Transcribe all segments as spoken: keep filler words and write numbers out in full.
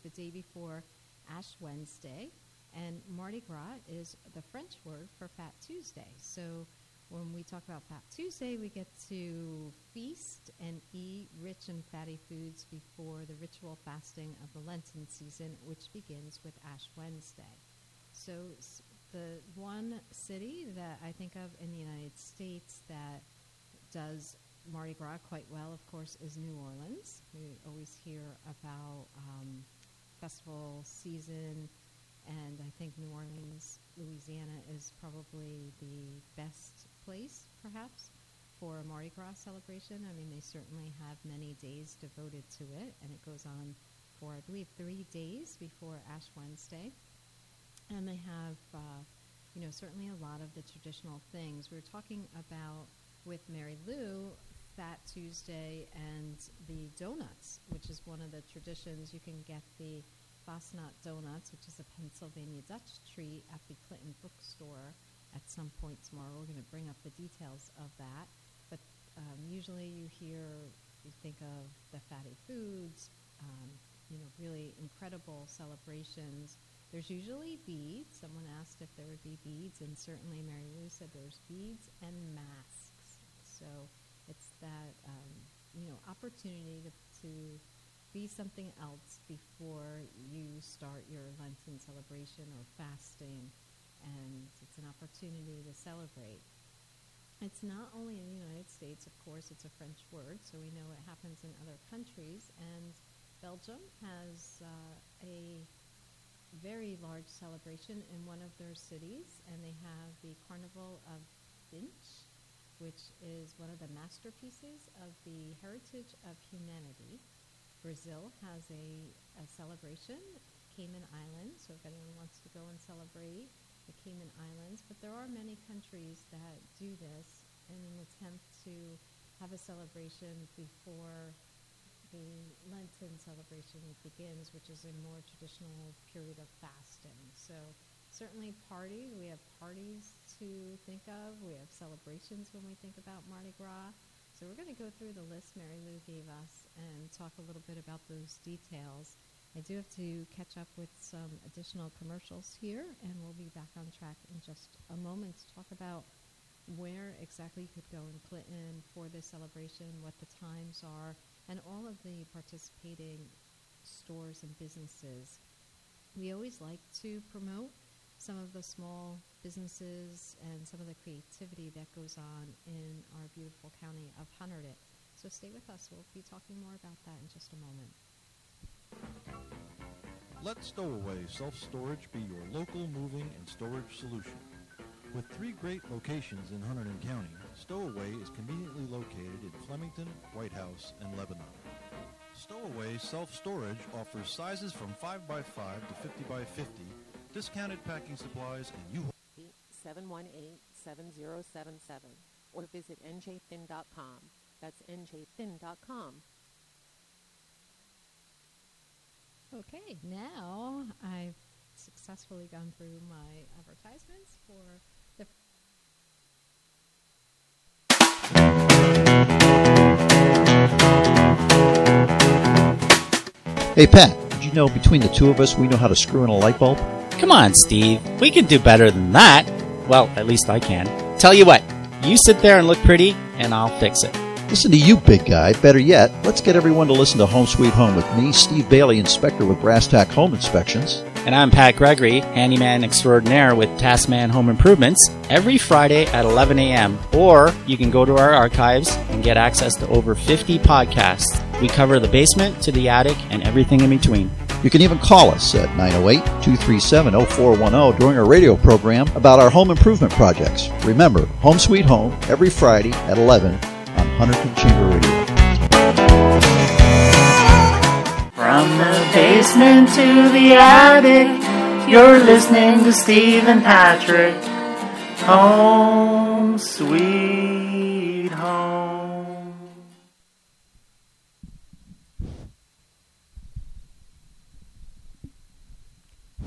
the day before Ash Wednesday, and Mardi Gras is the French word for Fat Tuesday. So when we talk about Fat Tuesday, we get to feast and eat rich and fatty foods before the ritual fasting of the Lenten season, which begins with Ash Wednesday. So s- the one city that I think of in the United States that does Mardi Gras quite well, of course, is New Orleans. We always hear about um, festival season, and I think New Orleans, Louisiana is probably the best place, perhaps, for a Mardi Gras celebration. I mean, they certainly have many days devoted to it, and it goes on for, I believe, three days before Ash Wednesday. And they have, uh, you know, certainly a lot of the traditional things. We were talking about, with Mary Lou, Fat Tuesday and the donuts, which is one of the traditions. You can get the Fastnacht Donuts, which is a Pennsylvania Dutch treat, at the Clinton Bookstore at some point tomorrow. We're going to bring up the details of that. But um, usually you hear, you think of the fatty foods, um, you know, really incredible celebrations. There's usually beads. Someone asked if there would be beads, and certainly Mary Lou said there's beads and masks. So it's that, um, you know, opportunity to, to be something else before you start your Lenten celebration or fasting, and it's an opportunity to celebrate. It's not only in the United States, of course, it's a French word, so we know it happens in other countries, and Belgium has uh, a very large celebration in one of their cities, and they have the Carnival of Binche, which is one of the masterpieces of the heritage of humanity. Brazil has a, a celebration, Cayman Islands, so if anyone wants to go and celebrate the Cayman Islands. But there are many countries that do this in an attempt to have a celebration before the Lenten celebration begins, which is a more traditional period of fasting. So certainly party, we have parties to think of. We have celebrations when we think about Mardi Gras. So we're going to go through the list Mary Lou gave us and talk a little bit about those details. I do have to catch up with some additional commercials here, and we'll be back on track in just a moment to talk about where exactly you could go in Clinton for this celebration, what the times are, and all of the participating stores and businesses. We always like to promote some of the small businesses and some of the creativity that goes on in our beautiful county of Hunterdit. So stay with us. We'll be talking more about that in just a moment. Let Stowaway Self-Storage be your local moving and storage solution. With three great locations in Hunterdon County, Stowaway is conveniently located in Flemington, White House, and Lebanon. Stowaway Self-Storage offers sizes from five by five to fifty by fifty, discounted packing supplies, and U-Haul. seven one eight, seven zero seven seven or visit N J thin dot com. That's N J thin dot com. Okay, now I've successfully gone through my advertisements for the... Hey, Pat, did you know between the two of us we know how to screw in a light bulb? Come on, Steve. We can do better than that. Well, at least I can. Tell you what, you sit there and look pretty, and I'll fix it. Listen to you, big guy. Better yet, let's get everyone to listen to Home Sweet Home with me, Steve Bailey, inspector with Brass Tack Home Inspections. And I'm Pat Gregory, handyman extraordinaire with Taskman Home Improvements, every Friday at eleven a.m. Or you can go to our archives and get access to over fifty podcasts. We cover the basement to the attic and everything in between. You can even call us at nine oh eight, two three seven, oh four one oh during our radio program about our home improvement projects. Remember, Home Sweet Home, every Friday at eleven on Hunterdon Chamber Radio. From the basement to the attic, you're listening to Steve and Patrick. Home Sweet Home.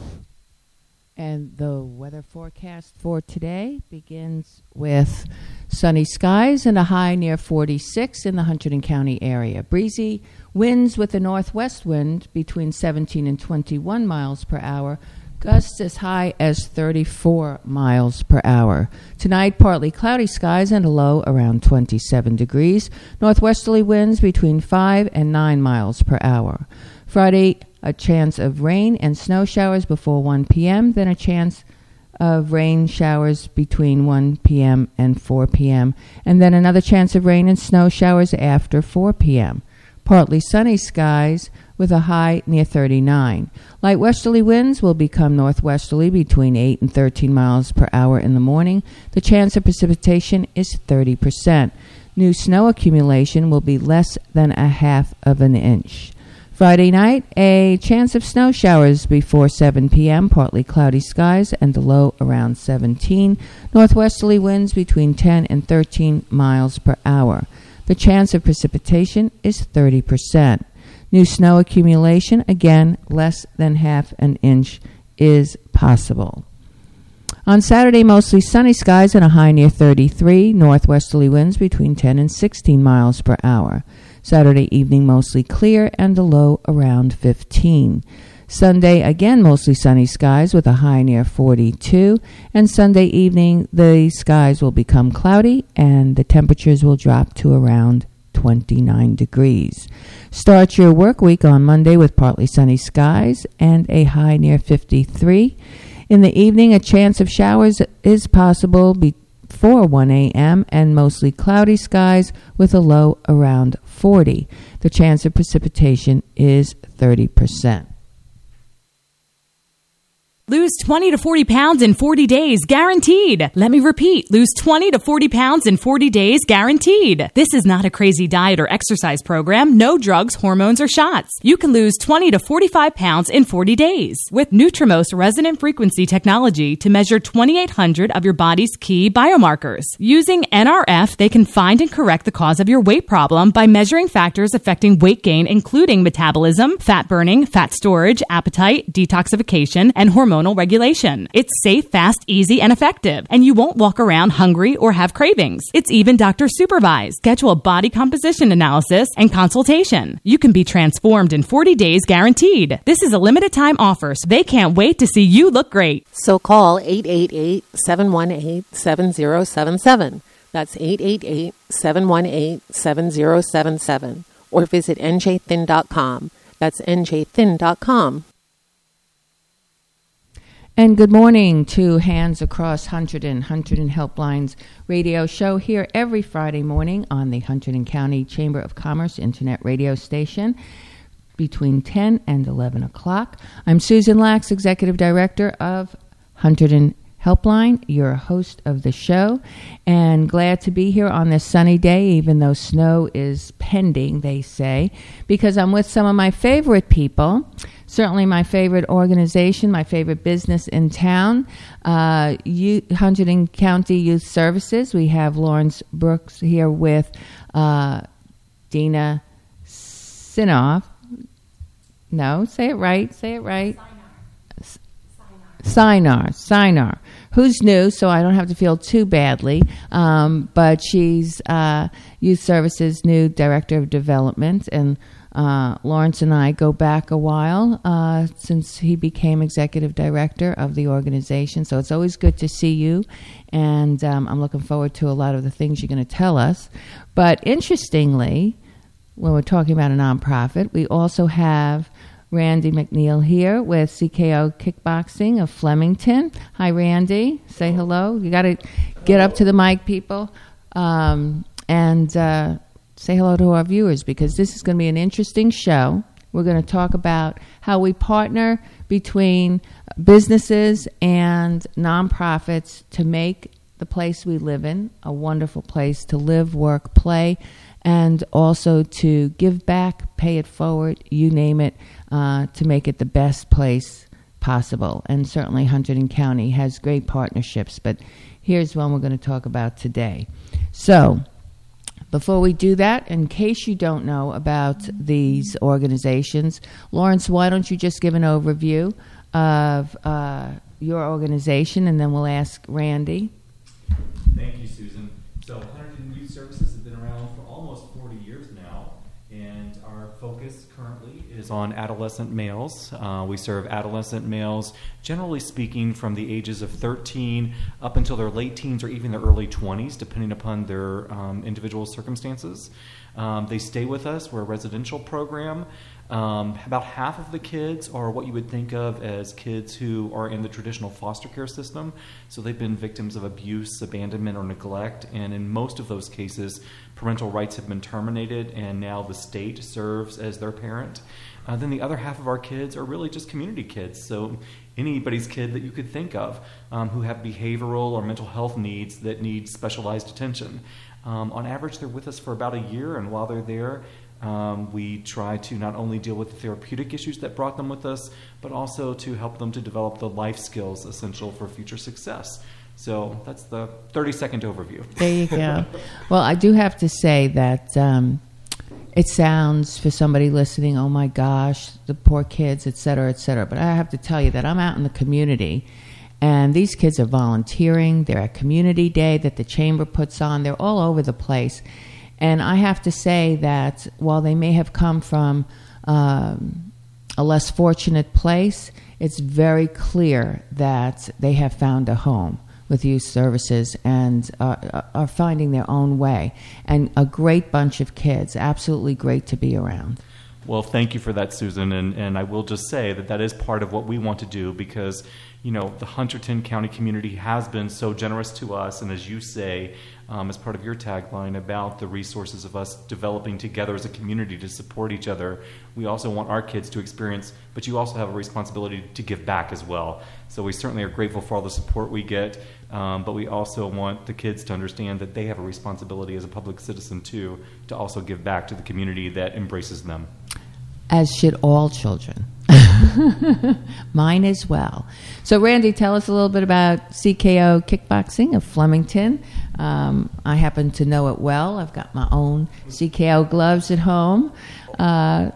And the weather forecast for today begins with Sunny skies and a high near forty-six in the Hunterdon County area. Breezy winds with a northwest wind between seventeen and twenty-one miles per hour. Gusts as high as thirty-four miles per hour. Tonight, partly cloudy skies and a low around twenty-seven degrees. Northwesterly winds between five and nine miles per hour. Friday, a chance of rain and snow showers before one p.m., then a chance of rain showers between one p.m. and four p.m., and then another chance of rain and snow showers after four p.m. Partly sunny skies with a high near thirty-nine. Light westerly winds will become northwesterly between eight and thirteen miles per hour in the morning. The chance of precipitation is thirty percent. New snow accumulation will be less than a half of an inch. Friday night, a chance of snow showers before seven p.m., partly cloudy skies, and a low around seventeen. Northwesterly winds between ten and thirteen miles per hour. The chance of precipitation is thirty percent. New snow accumulation, again, less than half an inch is possible. On Saturday, mostly sunny skies and a high near thirty-three. Northwesterly winds between ten and sixteen miles per hour. Saturday evening, mostly clear and a low around fifteen. Sunday, again, mostly sunny skies with a high near forty-two. And Sunday evening, the skies will become cloudy and the temperatures will drop to around twenty-nine degrees. Start your work week on Monday with partly sunny skies and a high near fifty-three. In the evening, a chance of showers is possible before one a.m. and mostly cloudy skies with a low around forty. The chance of precipitation is thirty percent. Lose twenty to forty pounds in forty days, guaranteed. Let me repeat, lose twenty to forty pounds in forty days, guaranteed. This is not a crazy diet or exercise program. No drugs, hormones, or shots. You can lose twenty to forty-five pounds in forty days with Nutrimos resonant frequency technology to measure twenty-eight hundred of your body's key biomarkers. Using N R F, they can find and correct the cause of your weight problem by measuring factors affecting weight gain, including metabolism, fat burning, fat storage, appetite, detoxification, and hormone regulation. It's safe, fast, easy, and effective, and you won't walk around hungry or have cravings. It's even doctor supervised. Schedule a body composition analysis and consultation. You can be transformed in forty days, guaranteed. This is a limited time offer, so they can't wait to see you look great. So call eight eight eight, seven one eight, seven zero seven seven. That's eight eight eight, seven one eight, seven zero seven seven. Or visit N J thin dot com. That's N J thin dot com. And good morning to Hands Across Hunterdon, Hunterdon Helplines radio show here every Friday morning on the Hunterdon County Chamber of Commerce Internet radio station between ten and eleven o'clock. I'm Susan Lax, Executive Director of Hunterdon Helpline, your host of the show, and glad to be here on this sunny day, even though snow is pending, they say, because I'm with some of my favorite people. Certainly my favorite organization, my favorite business in town, uh, U- Hunterdon County Youth Services. We have Lawrence Brooks here with uh, Dina Sinoff. No, say it right. Say it right. Sinar. Sinar. Who's new, so I don't have to feel too badly. Um, but she's uh, Youth Services' new Director of Development, and Uh, Lawrence and I go back a while uh, since he became executive director of the organization. So it's always good to see you, and um, I'm looking forward to a lot of the things you're going to tell us. But interestingly, when we're talking about a nonprofit, we also have Randy McNeil here with C K O Kickboxing of Flemington. Hi, Randy. Say hello. You got to get up to the mic, people. Um, and... Uh, Say hello to our viewers, because this is going to be an interesting show. We're going to talk about how we partner between businesses and nonprofits to make the place we live in a wonderful place to live, work, play, and also to give back, pay it forward, you name it, uh, to make it the best place possible. And certainly Hunterdon County has great partnerships, but here's one we're going to talk about today. So, before we do that, in case you don't know about these organizations, Lawrence, why don't you just give an overview of uh, your organization, and then we'll ask Randy. Thank you, Susan. So Hunterdon Youth Services has been around for almost forty years now, and our focus currently is on adolescent males. Uh, we serve adolescent males, generally speaking, from the ages of thirteen up until their late teens or even their early twenties, depending upon their um, individual circumstances. Um, they stay with us. We're a residential program. Um, about half of the kids are what you would think of as kids who are in the traditional foster care system. So they've been victims of abuse, abandonment, or neglect. And in most of those cases, parental rights have been terminated, and now the state serves as their parent. Uh, then the other half of our kids are really just community kids. So anybody's kid that you could think of um, who have behavioral or mental health needs that need specialized attention. Um, on average, they're with us for about a year, and while they're there, Um, we try to not only deal with the therapeutic issues that brought them with us, but also to help them to develop the life skills essential for future success. So that's the thirty-second overview. There you go. Well, I do have to say that um, it sounds, for somebody listening, oh my gosh, the poor kids, et cetera, et cetera. But I have to tell you that I'm out in the community, and these kids are volunteering. They're at Community Day that the Chamber puts on. They're all over the place. And I have to say that while they may have come from um, a less fortunate place, it's very clear that they have found a home with youth services and uh, are finding their own way. And a great bunch of kids, absolutely great to be around. Well, thank you for that, Susan. And, and I will just say that that is part of what we want to do because, you know, the Hunterdon County community has been so generous to us. And as you say, um, as part of your tagline about the resources of us developing together as a community to support each other, we also want our kids to experience, but you also have a responsibility to give back as well. So we certainly are grateful for all the support we get, um, but we also want the kids to understand that they have a responsibility as a public citizen too, to also give back to the community that embraces them. As should all children. Mine as well. So, Randy, tell us a little bit about C K O Kickboxing of Flemington. Um, I happen to know it well. I've got my own C K O gloves at home. Uh,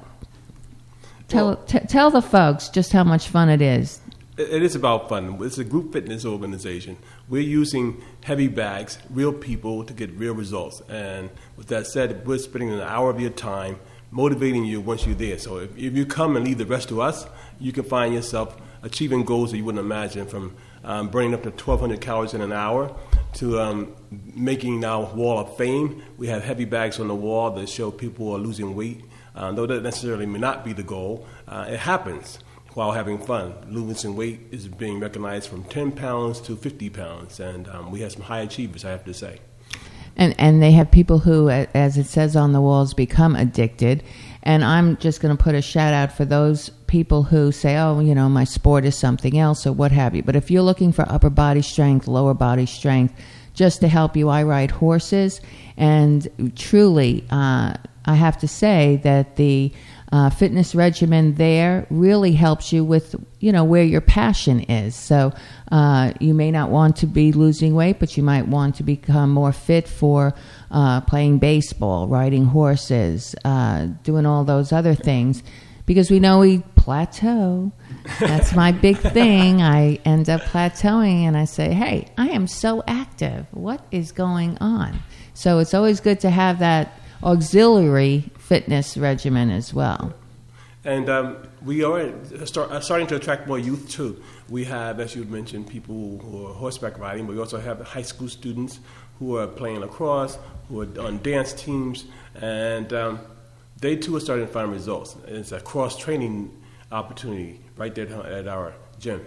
tell, well, t- tell the folks just how much fun it is. It is about fun. It's a group fitness organization. We're using heavy bags, real people, to get real results. And with that said, we're spending an hour of your time motivating you once you're there. So if, if you come and leave the rest to us, you can find yourself achieving goals that you wouldn't imagine, from um, burning up to twelve hundred calories in an hour to um, making our wall of fame. We have heavy bags on the wall that show people are losing weight, uh, though that necessarily may not be the goal. Uh, it happens while having fun. Losing weight is being recognized from ten pounds to fifty pounds, and um, we have some high achievers, I have to say. And and they have people who, as it says on the walls, become addicted. And I'm just going to put a shout out for those people who say, oh, you know, my sport is something else or what have you. But if you're looking for upper body strength, lower body strength, just to help you, I ride horses. And truly, uh, I have to say that the uh, fitness regimen there really helps you with, you know, where your passion is. So uh, you may not want to be losing weight, but you might want to become more fit for uh, playing baseball, riding horses, uh, doing all those other things. Because we know we plateau. That's my big thing. I end up plateauing and I say, hey, I am so active. What is going on? So it's always good to have that auxiliary fitness regimen as well. And um, we are start, starting to attract more youth too. We have, as you mentioned, people who are horseback riding, but we also have high school students who are playing lacrosse, who are on dance teams, and um, they too are starting to find results. It's a cross-training opportunity right there at our gym.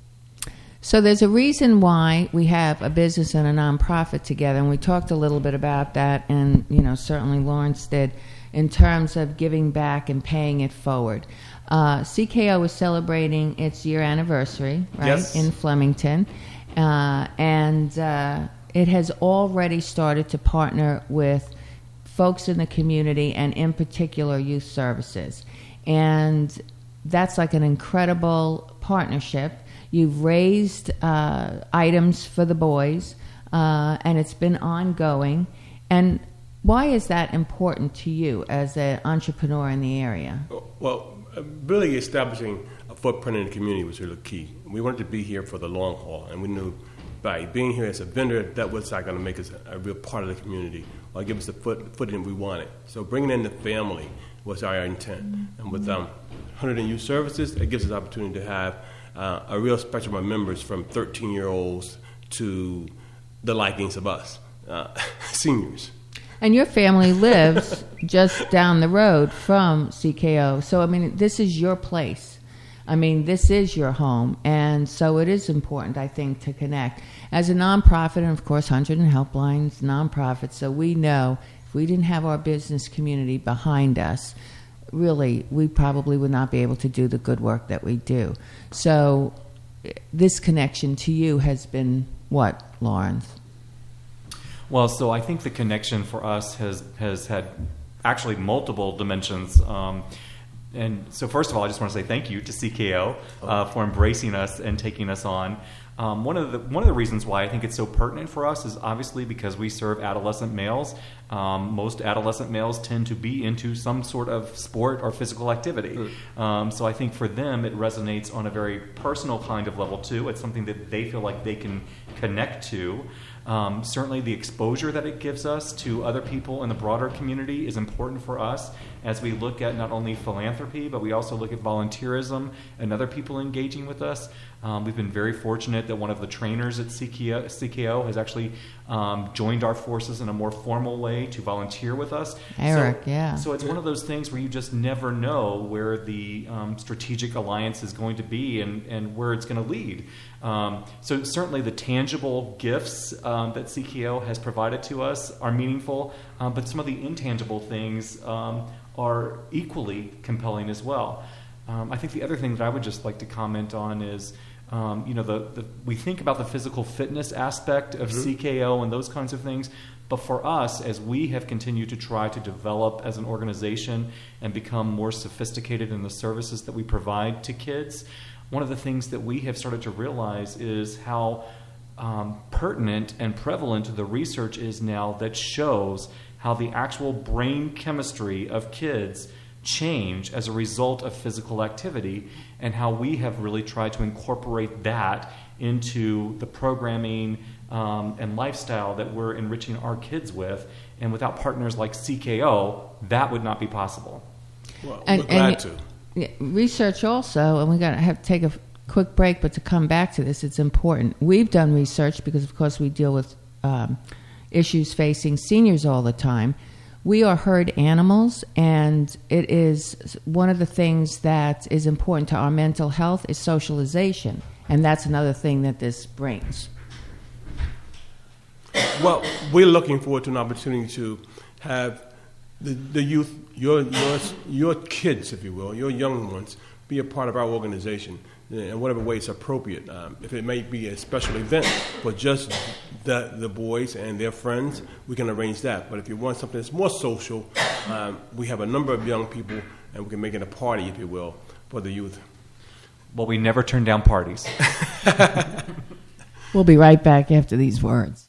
So there's a reason why we have a business and a nonprofit together, and we talked a little bit about that, and you know certainly Lawrence did, in terms of giving back and paying it forward. Uh, C K O is celebrating its year anniversary, right, yes. in Flemington, uh, and uh, it has already started to partner with folks in the community, and in particular youth services. And that's like an incredible partnership. You've raised uh, items for the boys, uh, and it's been ongoing. And why is that important to you as an entrepreneur in the area? Well, really establishing a footprint in the community was really key. We wanted to be here for the long haul, and we knew value. Being here as a vendor, that was not going to make us a, a real part of the community or give us the foot, footing we wanted. So bringing in the family was our intent. And with um, one hundred Youth Services, it gives us the opportunity to have uh, a real spectrum of members from thirteen-year-olds to the likings of us, uh, seniors. And your family lives just down the road from C K O. So, I mean, this is your place. I mean, this is your home. And so it is important, I think, to connect. As a nonprofit, and of course, one hundred Helplines, nonprofit, so we know if we didn't have our business community behind us, really, we probably would not be able to do the good work that we do. So this connection to you has been what, Lawrence? Well, so I think the connection for us has has had actually multiple dimensions. Um, and so first of all, I just want to say thank you to C K O uh, for embracing us and taking us on. Um, one of the one of the reasons why I think it's so pertinent for us is obviously because we serve adolescent males. Um, most adolescent males tend to be into some sort of sport or physical activity. Mm. Um, so I think for them it resonates on a very personal kind of level too. It's something that they feel like they can connect to. Um, certainly the exposure that it gives us to other people in the broader community is important for us as we look at not only philanthropy, but we also look at volunteerism and other people engaging with us. Um, we've been very fortunate that one of the trainers at C K O, C K O has actually um, joined our forces in a more formal way to volunteer with us. Eric, so, yeah. So it's one of those things where you just never know where the um, strategic alliance is going to be and, and where it's going to lead. Um, so certainly the tangible gifts um, that C K O has provided to us are meaningful, um, but some of the intangible things um, are equally compelling as well. Um, I think the other thing that I would just like to comment on is, um, you know, the, the we think about the physical fitness aspect of mm-hmm. C K O and those kinds of things, but for us, as we have continued to try to develop as an organization and become more sophisticated in the services that we provide to kids, one of the things that we have started to realize is how um, pertinent and prevalent the research is now that shows how the actual brain chemistry of kids change as a result of physical activity, and how we have really tried to incorporate that into the programming um, and lifestyle that we're enriching our kids with. And without partners like C K O, that would not be possible. Well, and, we're glad and, to. Research also, and we're going to have to take a quick break, but to come back to this, it's important. We've done research because, of course, we deal with um, issues facing seniors all the time. We are herd animals, and it is one of the things that is important to our mental health is socialization, and that's another thing that this brings. Well, we're looking forward to an opportunity to have the, the youth, your, your, your kids, if you will, your young ones, be a part of our organization in whatever way it's appropriate. Um, if it may be a special event for just the, the boys and their friends, we can arrange that. But if you want something that's more social, um, we have a number of young people, and we can make it a party, if you will, for the youth. Well, we never turn down parties. We'll be right back after these words.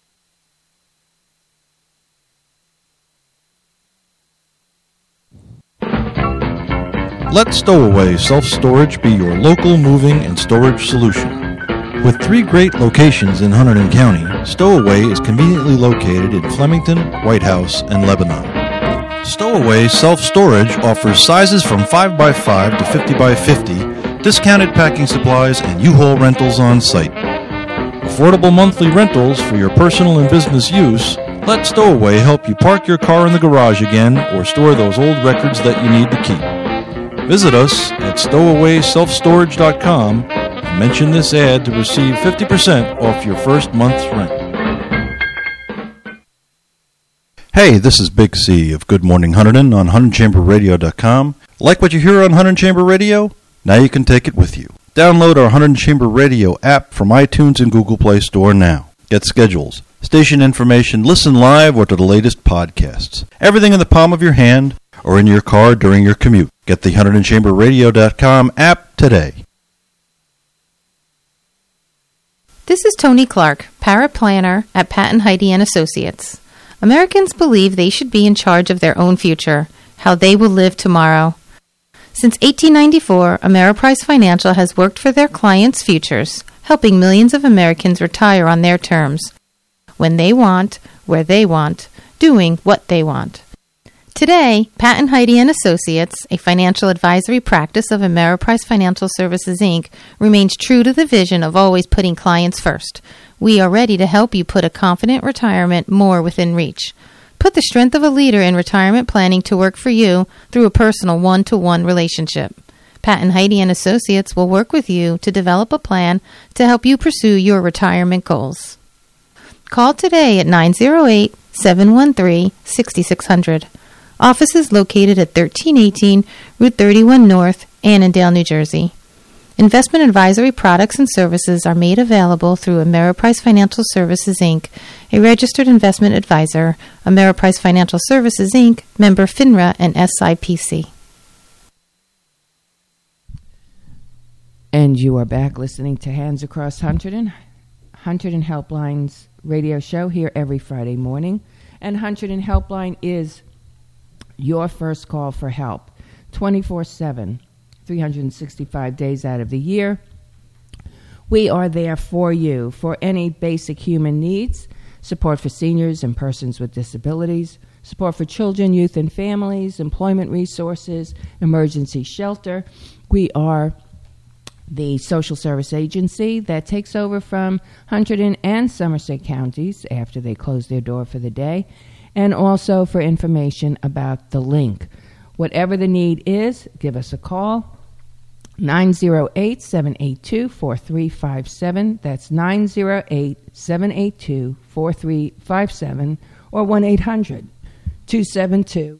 Let Stowaway Self-Storage be your local moving and storage solution. With three great locations in Hunterdon County, Stowaway is conveniently located in Flemington, White House, and Lebanon. Stowaway Self-Storage offers sizes from five by five to fifty by fifty, discounted packing supplies, and U-Haul rentals on site. Affordable monthly rentals for your personal and business use. Let Stowaway help you park your car in the garage again or store those old records that you need to keep. Visit us at stowaway self storage dot com and mention this ad to receive fifty percent off your first month's rent. Hey, this is Big C of Good Morning Hunterdon on Hunterdon Chamber Radio dot com. Like what you hear on Hunterdon Chamber Radio? Now you can take it with you. Download our Hunterdon Chamber Radio app from iTunes and Google Play Store now. Get schedules, station information, listen live or to the latest podcasts. Everything in the palm of your hand or in your car during your commute. Get the Hunterdon Chamber Radio dot com app today. This is Tony Clark, paraplanner at Patton Heidi and Associates. Americans believe they should be in charge of their own future, how they will live tomorrow. Since eighteen ninety-four, Ameriprise Financial has worked for their clients' futures, helping millions of Americans retire on their terms, when they want, where they want, doing what they want. Today, Pat and Heidi and Associates, a financial advisory practice of Ameriprise Financial Services, Incorporated, remains true to the vision of always putting clients first. We are ready to help you put a confident retirement more within reach. Put the strength of a leader in retirement planning to work for you through a personal one-to-one relationship. Pat and Heidi and Associates will work with you to develop a plan to help you pursue your retirement goals. Call today at nine oh eight, seven one three, six six zero zero. Office is located at thirteen eighteen Route thirty-one North, Annandale, New Jersey. Investment advisory products and services are made available through Ameriprise Financial Services, Incorporated, a registered investment advisor. Ameriprise Financial Services, Incorporated, member FINRA and S I P C. And you are back listening to Hands Across Hunterdon, Hunterdon Helpline's radio show here every Friday morning. And Hunterdon Helpline is your first call for help, twenty-four seven. three hundred sixty-five days out of the year. We are there for you for any basic human needs, support for seniors and persons with disabilities, support for children, youth, and families, employment resources, emergency shelter. We are the social service agency that takes over from Hunterdon and Somerset counties after they close their door for the day, and also for information about the link. Whatever the need is, give us a call. nine oh eight, seven eight two, four three five seven. That's nine oh eight, seven eight two, four three five seven or one eight hundred, two seven two,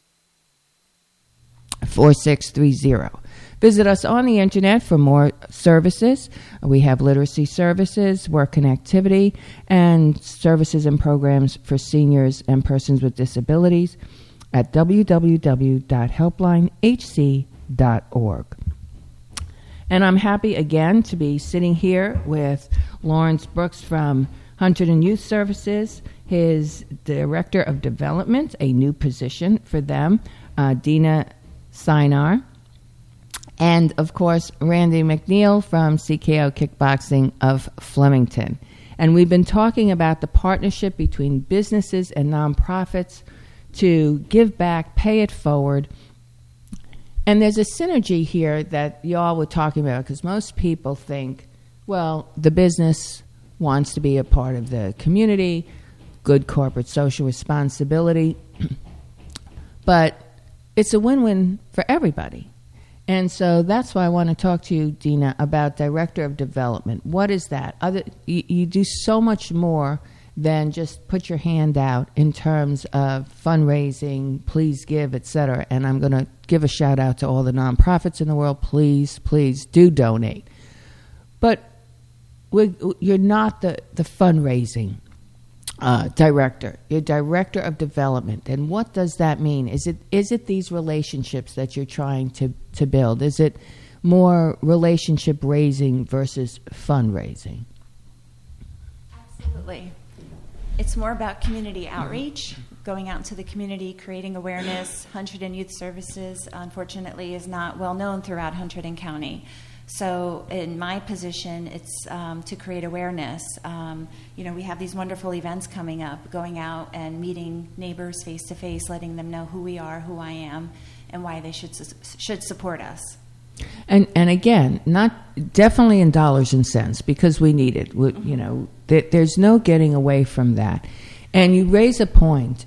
four six three zero. Visit us on the internet for more services. We have literacy services, work connectivity, and services and programs for seniors and persons with disabilities at w w w dot helpline h c dot org. And I'm happy again to be sitting here with Lawrence Brooks from Hunterdon Youth Services, his Director of Development, a new position for them, uh, Dina Sinar, and, of course, Randy McNeil from C K O Kickboxing of Flemington. And we've been talking about the partnership between businesses and nonprofits to give back, pay it forward. And there's a synergy here that y'all were talking about, because most people think, well, the business wants to be a part of the community, good corporate social responsibility, but it's a win-win for everybody. And so that's why I want to talk to you, Dina, about Director of Development. What is that? Other, you, you do so much more than just put your hand out in terms of fundraising, please give, et cetera. And I'm going to give a shout out to all the nonprofits in the world. Please, please do donate. But we're, you're not the, the fundraising uh, director. You're Director of Development. And what does that mean? Is it is it these relationships that you're trying to, to build? Is it more relationship raising versus fundraising? Absolutely. It's more about community outreach, going out into the community, creating awareness. Hunterdon Youth Services, unfortunately, is not well known throughout Hunterdon County. So in my position, it's um, to create awareness. Um, you know, we have these wonderful events coming up, going out and meeting neighbors face to face, letting them know who we are, who I am, and why they should should support us. And and again, not definitely in dollars and cents, because we need it. We, you know, th- there's no getting away from that. And you raise a point,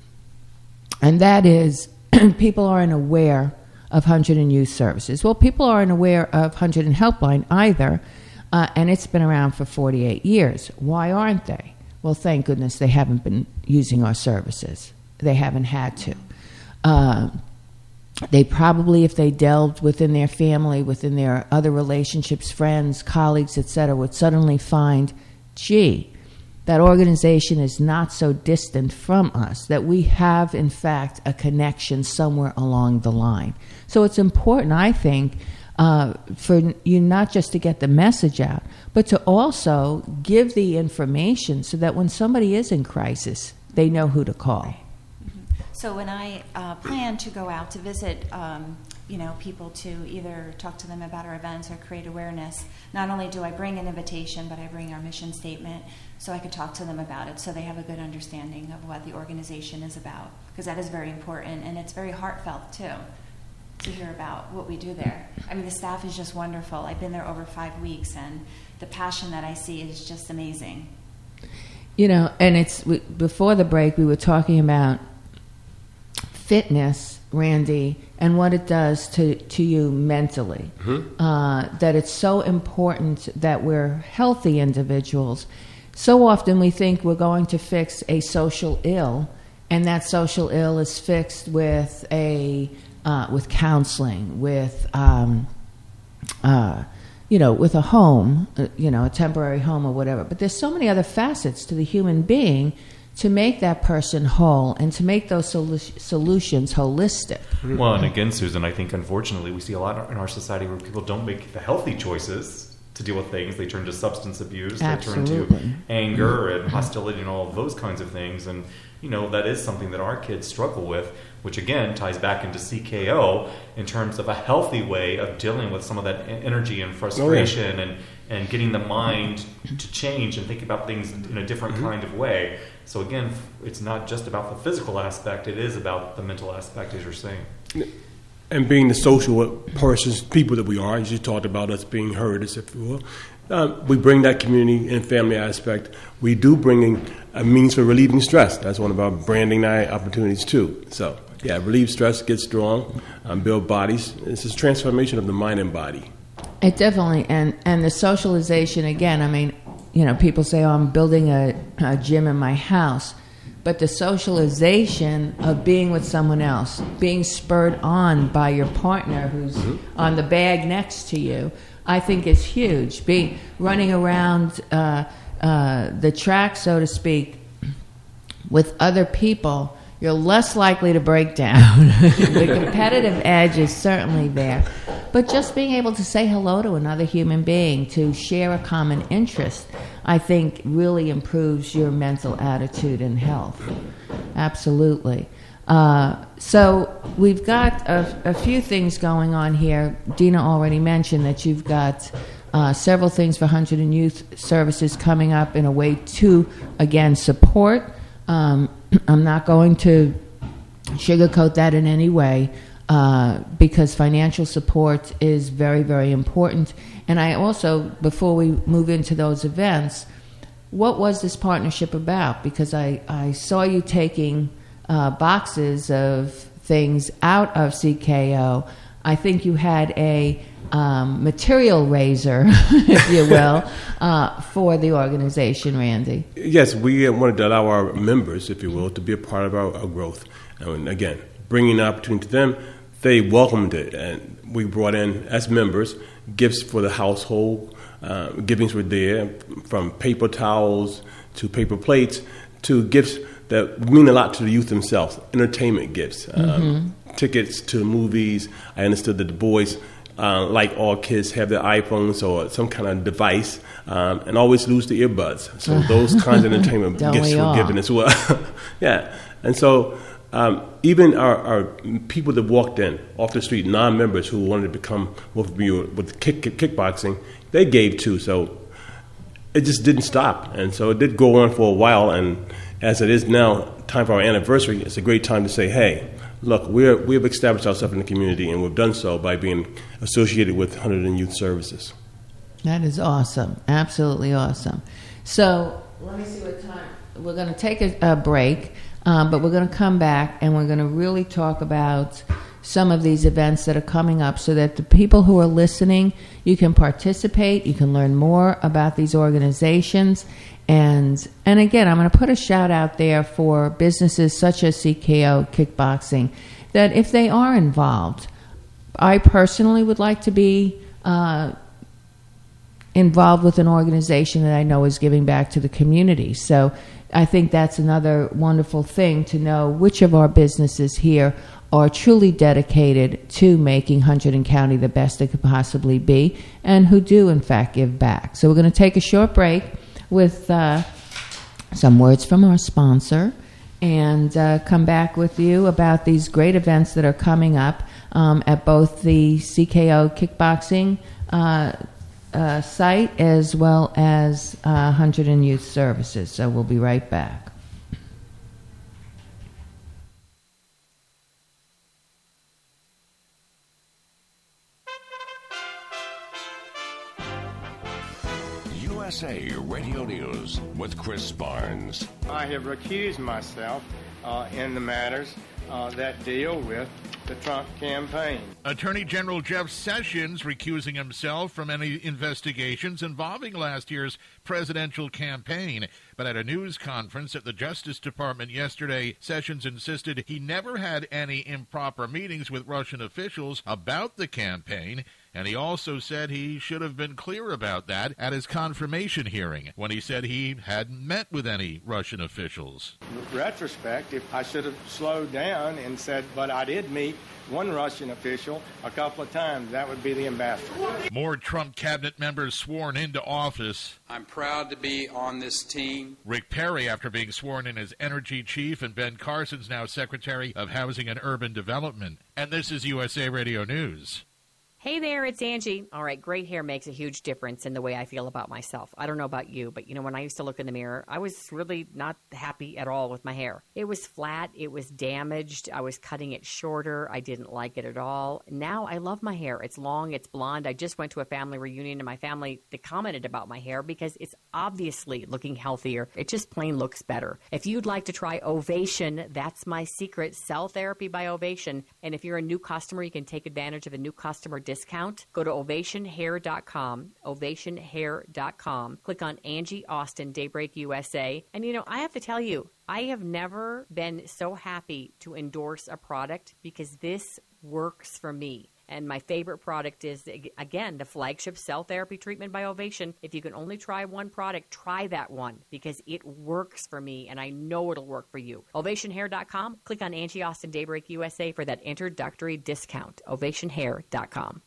and that is people aren't aware of Hunterdon Youth Services. Well, people aren't aware of Hunterdon Helpline either, uh, and it's been around for forty-eight years. Why aren't they? Well, thank goodness they haven't been using our services. They haven't had to. Uh, They probably, if they delved within their family, within their other relationships, friends, colleagues, et cetera, would suddenly find, gee, that organization is not so distant from us, that we have, in fact, a connection somewhere along the line. So it's important, I think, uh, for you not just to get the message out, but to also give the information so that when somebody is in crisis, they know who to call. So when I uh, plan to go out to visit, um, you know, people to either talk to them about our events or create awareness. Not only do I bring an invitation, but I bring our mission statement so I could talk to them about it so they have a good understanding of what the organization is about, because that is very important, and it's very heartfelt too to hear about what we do there. I mean, the staff is just wonderful. I've been there over five weeks, and the passion that I see is just amazing. You know, and it's we, before the break we were talking about fitness, Randy, and what it does to, to you mentally. Mm-hmm. Uh, that it's so important that we're healthy individuals. So often we think we're going to fix a social ill, and that social ill is fixed with a uh, with counseling, with um, uh, you know, with a home, uh, you know, a temporary home or whatever. But there's so many other facets to the human being to make that person whole and to make those sol- solutions holistic. Well, and again, Susan, I think unfortunately we see a lot in our society where people don't make the healthy choices to deal with things. They turn to substance abuse, Absolutely. they turn to anger and hostility and all of those kinds of things. And, you know, that is something that our kids struggle with, which again ties back into C K O in terms of a healthy way of dealing with some of that energy and frustration oh, yeah. and, and getting the mind to change and think about things in a different mm-hmm. kind of way. So again, it's not just about the physical aspect, it is about the mental aspect, as you're saying. And being the social persons, people that we are, as you talked about us being heard, as if you will, um, we bring that community and family aspect. We do bring in a means for relieving stress. That's one of our branding opportunities too. So, yeah, relieve stress, get strong, um, build bodies. It's a transformation of the mind and body. It definitely, and, and the socialization, again, I mean, you know, people say, oh, I'm building a, a gym in my house. But the socialization of being with someone else, being spurred on by your partner who's mm-hmm. on the bag next to you, I think is huge. Being running around uh, uh, the track, so to speak, with other people, you're less likely to break down. The competitive edge is certainly there. But just being able to say hello to another human being, to share a common interest, I think really improves your mental attitude and health. Absolutely. Uh, so we've got a, a few things going on here. Dina already mentioned that you've got uh, several things for Hunterdon Youth Services coming up in a way to, again, support. Um, I'm not going to sugarcoat that in any way uh, because financial support is very, very important. And I also, before we move into those events, what was this partnership about? Because I, I saw you taking uh, boxes of things out of C K O. I think you had a um, material raiser, if you will, uh, for the organization, Randy. Yes, we wanted to allow our members, if you will, to be a part of our, our growth. And again, bringing an opportunity to them, they welcomed it. And we brought in, as members, gifts for the household. Uh, givings were there, from paper towels to paper plates to gifts that mean a lot to the youth themselves, entertainment gifts, um, mm-hmm. tickets to movies. I understood that the boys, uh, like all kids, have their iPhones or some kind of device um, and always lose the earbuds. So those kinds of entertainment gifts we were all? given as well. Yeah. And so um, even our, our people that walked in off the street, non-members who wanted to become more familiar with kick, kick, kickboxing, they gave too. So it just didn't stop. And so it did go on for a while. And as it is now, time for our anniversary, it's a great time to say, hey, look, we're, we've established ourselves in the community, and we've done so by being associated with Hunterdon Youth Services. That is awesome. Absolutely awesome. So let me see what time. We're going to take a, a break, um, but we're going to come back, and we're going to really talk about some of these events that are coming up so that the people who are listening, you can participate, you can learn more about these organizations. And and again, I'm going to put a shout out there for businesses such as C K O Kickboxing, that if they are involved, I personally would like to be uh, involved with an organization that I know is giving back to the community. So I think that's another wonderful thing to know which of our businesses here are truly dedicated to making Hunterdon County the best it could possibly be, and who do, in fact, give back. So we're going to take a short break with uh, some words from our sponsor and uh, come back with you about these great events that are coming up. um, at both the C K O Kickboxing uh, uh, site as well as uh, Hunterdon Youth Services. So we'll be right back. U S A Radio News with Chris Barnes. I have recused myself uh, in the matters uh, that deal with the Trump campaign. Attorney General Jeff Sessions recusing himself from any investigations involving last year's presidential campaign. But at a news conference at the Justice Department yesterday, Sessions insisted he never had any improper meetings with Russian officials about the campaign. And he also said he should have been clear about that at his confirmation hearing when he said he hadn't met with any Russian officials. In retrospect, if I should have slowed down and said, but I did meet one Russian official a couple of times, that would be the ambassador. More Trump cabinet members sworn into office. I'm proud to be on this team. Rick Perry, after being sworn in as energy chief, and Ben Carson's now Secretary of Housing and Urban Development. And this is U S A Radio News. Hey there, it's Angie. All right, great hair makes a huge difference in the way I feel about myself. I don't know about you, but you know, when I used to look in the mirror, I was really not happy at all with my hair. It was flat, it was damaged, I was cutting it shorter, I didn't like it at all. Now I love my hair. It's long, it's blonde. I just went to a family reunion and my family, they commented about my hair because it's obviously looking healthier. It just plain looks better. If you'd like to try Ovation, that's my secret, Cell Therapy by Ovation. And if you're a new customer, you can take advantage of a new customer discount. Discount. Go to ovation hair dot com, ovation hair dot com. Click on Angie Austin Daybreak U S A. And, you know, I have to tell you, I have never been so happy to endorse a product because this works for me. And my favorite product is, again, the flagship Cell Therapy Treatment by Ovation. If you can only try one product, try that one because it works for me and I know it'll work for you. ovation hair dot com. Click on Angie Austin Daybreak U S A for that introductory discount. ovation hair dot com.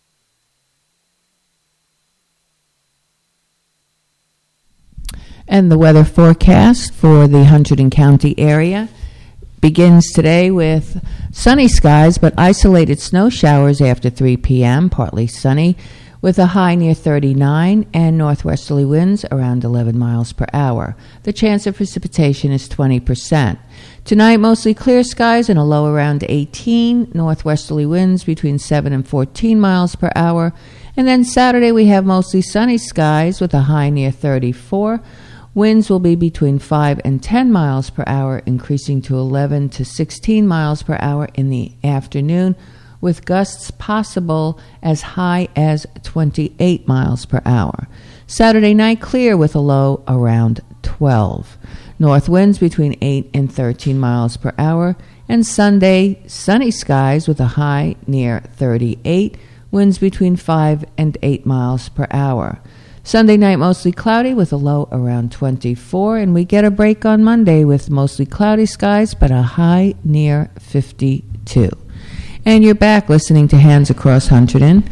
And the weather forecast for the Hunterdon County area begins today with sunny skies but isolated snow showers after three p.m., partly sunny, with a high near thirty-nine and northwesterly winds around eleven miles per hour. The chance of precipitation is twenty percent. Tonight, mostly clear skies and a low around eighteen, northwesterly winds between seven and fourteen miles per hour. And then Saturday, we have mostly sunny skies with a high near thirty-four. Winds will be between five and ten miles per hour, increasing to eleven to sixteen miles per hour in the afternoon, with gusts possible as high as twenty-eight miles per hour. Saturday night, clear with a low around twelve. North winds between eight and thirteen miles per hour. And Sunday, sunny skies with a high near thirty-eight, winds between five and eight miles per hour. Sunday night, mostly cloudy with a low around twenty-four, and we get a break on Monday with mostly cloudy skies, but a high near fifty-two. And you're back listening to Hands Across Hunterdon,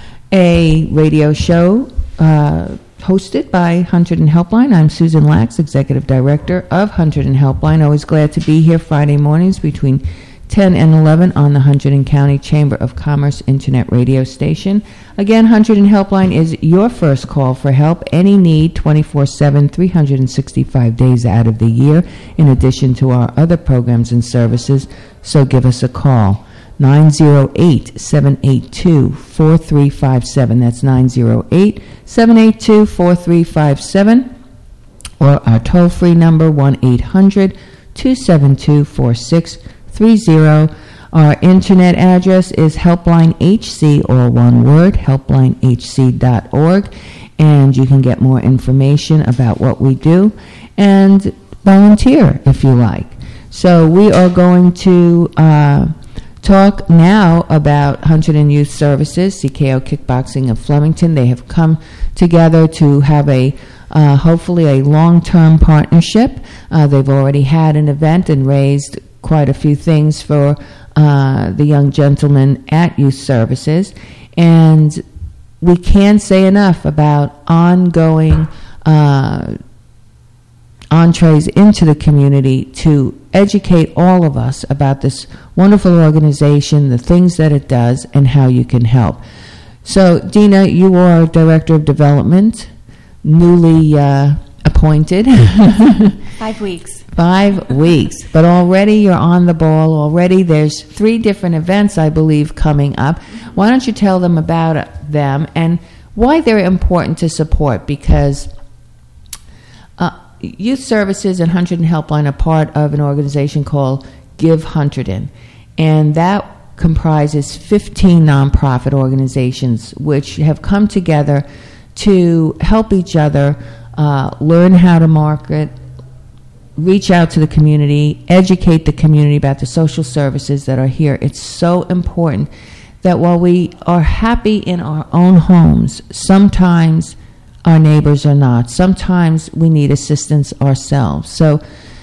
a radio show uh, hosted by Hunterdon Helpline. I'm Susan Lax, Executive Director of Hunterdon Helpline. Always glad to be here Friday mornings between ten and eleven on the Hunterdon County Chamber of Commerce Internet radio station. Again, Hunterdon Helpline is your first call for help. Any need, twenty-four seven, three hundred sixty-five days out of the year, in addition to our other programs and services. So give us a call. nine oh eight, seven eight two, four three five seven. That's nine oh eight, seven eight two, four three five seven. Or our toll-free number, one eight hundred, two seven two, four six three zero. Our internet address is Helpline H C, all one word, helpline h c dot org. And you can get more information about what we do and volunteer if you like. So we are going to uh, talk now about Hunterdon Youth Services, C K O Kickboxing of Flemington. They have come together to have a uh, hopefully a long-term partnership. Uh, they've already had an event and raised quite a few things for uh, the young gentlemen at Youth Services. And we can't say enough about ongoing uh, entrees into the community to educate all of us about this wonderful organization, the things that it does, and how you can help. So, Dina, you are Director of Development, newly uh, appointed. Five weeks. Five weeks. But already you're on the ball. Already there's three different events, I believe, coming up. Why don't you tell them about them and why they're important to support? Because uh, Youth Services and Hunterdon Helpline are part of an organization called Give Hunterdon. And that comprises fifteen nonprofit organizations which have come together to help each other uh, learn how to market, reach out to the community, educate the community about the social services that are here. It's so important that while we are happy in our own homes, sometimes our neighbors are not. Sometimes we need assistance ourselves. So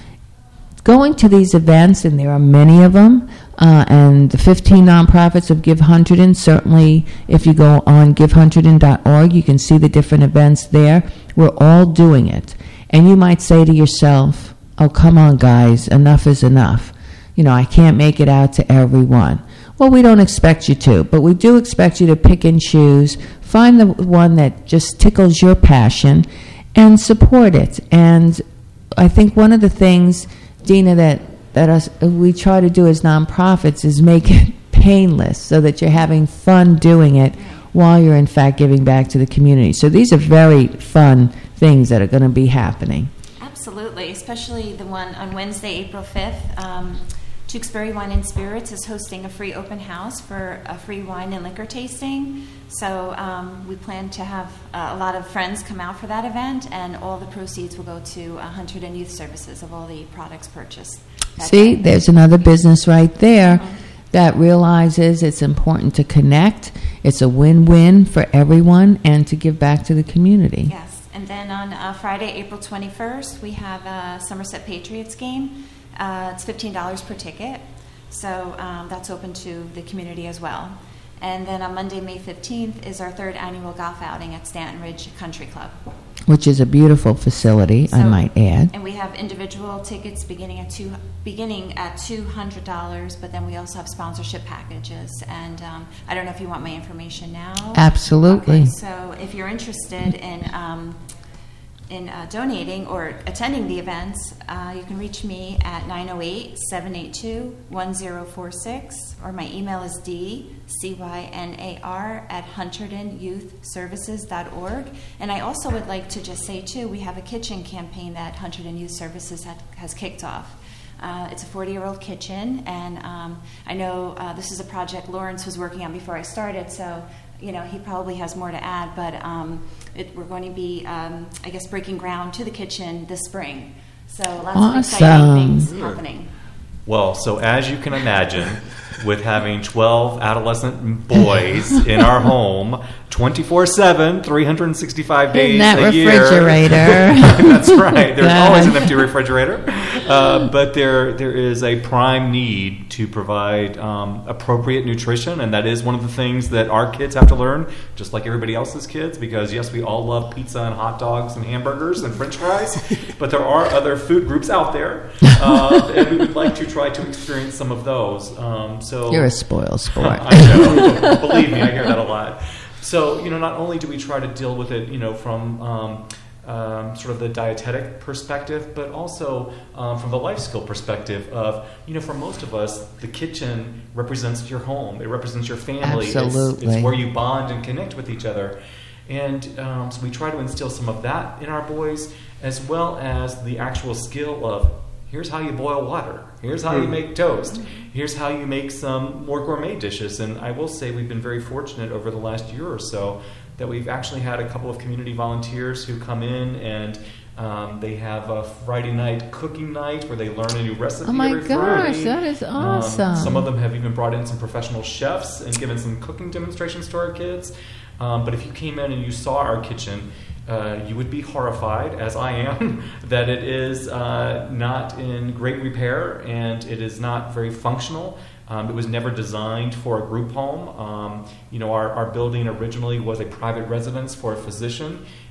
going to these events, and there are many of them, uh, and the fifteen nonprofits of Give Hunterdon, certainly if you go on give hunterdon dot org, you can see the different events there. We're all doing it. And you might say to yourself, oh, come on, guys, enough is enough. You know, I can't make it out to everyone. Well, we don't expect you to, but we do expect you to pick and choose, find the one that just tickles your passion, and support it. And I think one of the things, Dina, that, that us, we try to do as nonprofits is make it painless so that you're having fun doing it while you're, in fact, giving back to the community. So these are very fun things that are going to be happening. Absolutely, especially the one on Wednesday, April fifth. Um, Tewksbury Wine and Spirits is hosting a free open house for a free wine and liquor tasting. So um, we plan to have uh, a lot of friends come out for that event, and all the proceeds will go to uh, Hunterdon Youth Services of all the products purchased. See, there's another business right there mm-hmm. that realizes it's important to connect. It's a win-win for everyone and to give back to the community. Yes. And then on uh, Friday, April twenty-first, we have a Somerset Patriots game. Uh, it's fifteen dollars per ticket, so um, that's open to the community as well. And then on Monday, May fifteenth, is our third annual golf outing at Stanton Ridge Country Club. Which is a beautiful facility, so, I might add. And we have individual tickets beginning at two beginning at two hundred dollars, but then we also have sponsorship packages. And um, I don't know if you want my information now. Absolutely. Okay, so if you're interested in um, in uh, donating or attending the events, uh, you can reach me at nine oh eight, seven eight two, one oh four six, or my email is d c y n a r at hunterdon youth services dot org. And I also would like to just say, too, we have a kitchen campaign that Hunterdon Youth Services had, has kicked off. Uh, it's a forty-year-old kitchen, and um, I know uh, this is a project Lawrence was working on before I started, so you know, he probably has more to add, but um, it, we're going to be, um, I guess, breaking ground to the kitchen this spring. So lots awesome. of exciting things happening. Well, so as you can imagine, with having twelve adolescent boys in our home, twenty-four seven, three hundred sixty-five days that a year. refrigerator. That's right. There's always an empty refrigerator. Uh, but there, there is a prime need to provide um, appropriate nutrition, and that is one of the things that our kids have to learn, just like everybody else's kids, because, yes, we all love pizza and hot dogs and hamburgers and french fries, but there are other food groups out there, uh, and we would like to try to experience some of those. Um, so You're a spoiled sport. I know. Believe me, I hear that a lot. So, you know, not only do we try to deal with it, you know, from um, um, sort of the dietetic perspective, but also um, from the life skill perspective of, you know, for most of us, the kitchen represents your home. It represents your family. Absolutely. It's, it's where you bond and connect with each other. And um, so we try to instill some of that in our boys, as well as the actual skill of, here's how you boil water. Here's how you make toast. Here's how you make some more gourmet dishes. And I will say we've been very fortunate over the last year or so that we've actually had a couple of community volunteers who come in and um, they have a Friday night cooking night where they learn a new recipe Oh my every gosh, Friday. that is awesome. Um, some of them have even brought in some professional chefs and given some cooking demonstrations to our kids. Um, but if you came in and you saw our kitchen, Uh, you would be horrified, as I am, that it is uh, not in great repair and it is not very functional. Um, it was never designed for a group home. Um, you know, our, our building originally was a private residence for a physician,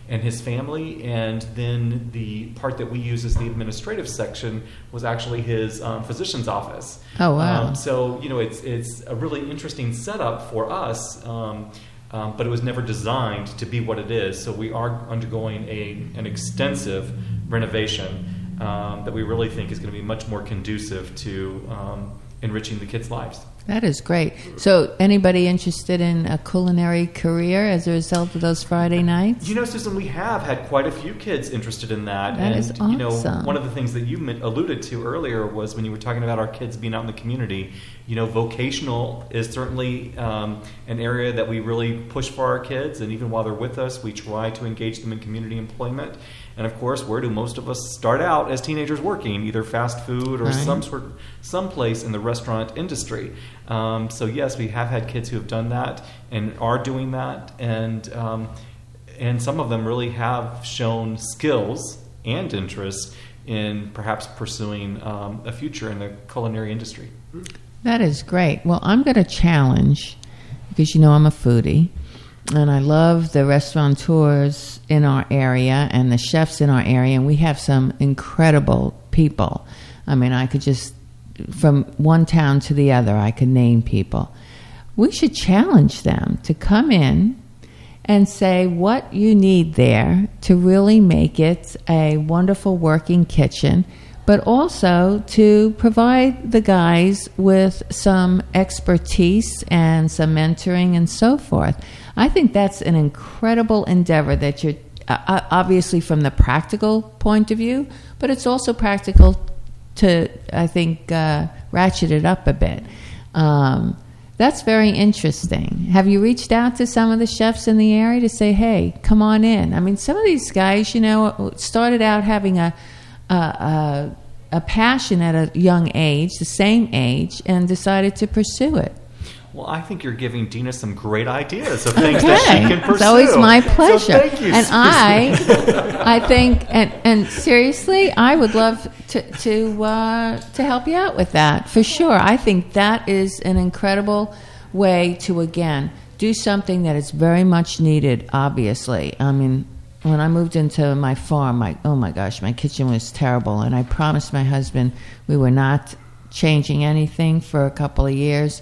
and his family, and then the part that we use as the administrative section was actually his um, physician's office. Oh, wow. Um, so, you know, it's it's a really interesting setup for us, um, um, but it was never designed to be what it is. So we are undergoing a an extensive renovation um, that we really think is going to be much more conducive to um, enriching the kids' lives. That is great. So anybody interested in a culinary career as a result of those Friday nights? You know, Susan, we have had quite a few kids interested in that. That and, is awesome. You know, one of the things that you alluded to earlier was when you were talking about our kids being out in the community, you know, vocational is certainly um, an area that we really push for our kids. And even while they're with us, we try to engage them in community employment. And of course, where do most of us start out as teenagers working? Either fast food or Right. some sort, some place in the restaurant industry. Um, so yes, we have had kids who have done that and are doing that, and um, and some of them really have shown skills and interest in perhaps pursuing um, a future in the culinary industry. That is great. Well, I'm going to challenge, because you know I'm a foodie, and I love the restaurateurs in our area and the chefs in our area, and we have some incredible people. I mean, I could just, from one town to the other, I could name people. We should challenge them to come in and say what you need there to really make it a wonderful working kitchen, but also to provide the guys with some expertise and some mentoring and so forth. I think that's an incredible endeavor that you're, uh, obviously from the practical point of view, but it's also practical to, I think, uh, ratchet it up a bit. Um, that's very interesting. Have you reached out to some of the chefs in the area to say, hey, come on in? I mean, some of these guys, you know, started out having a a, a, a passion at a young age, the same age, and decided to pursue it. Well, I think you're giving Dina some great ideas of things Okay. that she can pursue. It's always my pleasure. So thank you, and Susan. I, I think, and, and seriously, I would love to to uh, to help you out with that for sure. I think that is an incredible way to again do something that is very much needed. Obviously, I mean, when I moved into my farm, my oh my gosh, my kitchen was terrible, and I promised my husband we were not changing anything for a couple of years.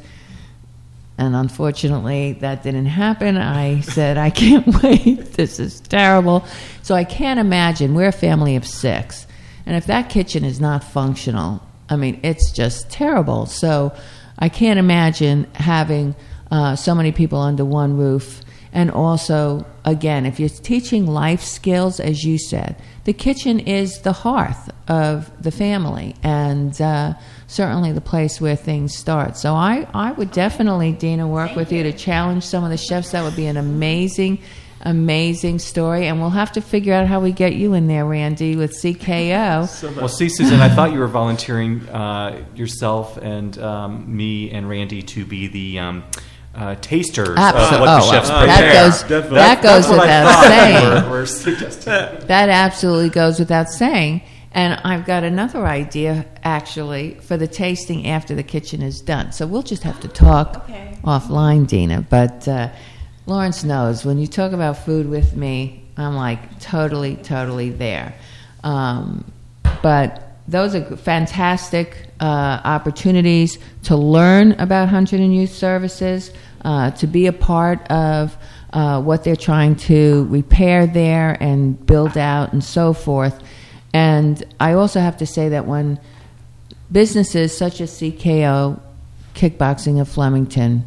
And unfortunately, that didn't happen. I said, I can't wait. This is terrible. So I can't imagine. We're a family of six. And if that kitchen is not functional, I mean, it's just terrible. So I can't imagine having uh, so many people under one roof. And also, again, if you're teaching life skills, as you said, the kitchen is the hearth of the family and uh, certainly the place where things start. So I, I would definitely, Dina, work Thank with you. you to challenge some of the chefs. That would be an amazing, amazing story. And we'll have to figure out how we get you in there, Randy, with C K O. Well, see, Susan, I thought you were volunteering uh, yourself and um, me and Randy to be the um, uh, tasters Absol- of what oh, the chefs uh, prepare. that goes, Definitely. that goes That's what I without thought saying. We're, we're suggesting. That absolutely goes without saying. And I've got another idea, actually, for the tasting after the kitchen is done. So we'll just have to talk Okay. offline, Dina. But uh, Lawrence knows when you talk about food with me, I'm like totally, totally there. Um, but those are fantastic uh, opportunities to learn about Huntington Youth Services, uh, to be a part of uh, what they're trying to repair there and build out and so forth. And I also have to say that when businesses such as C K O, Kickboxing of Flemington,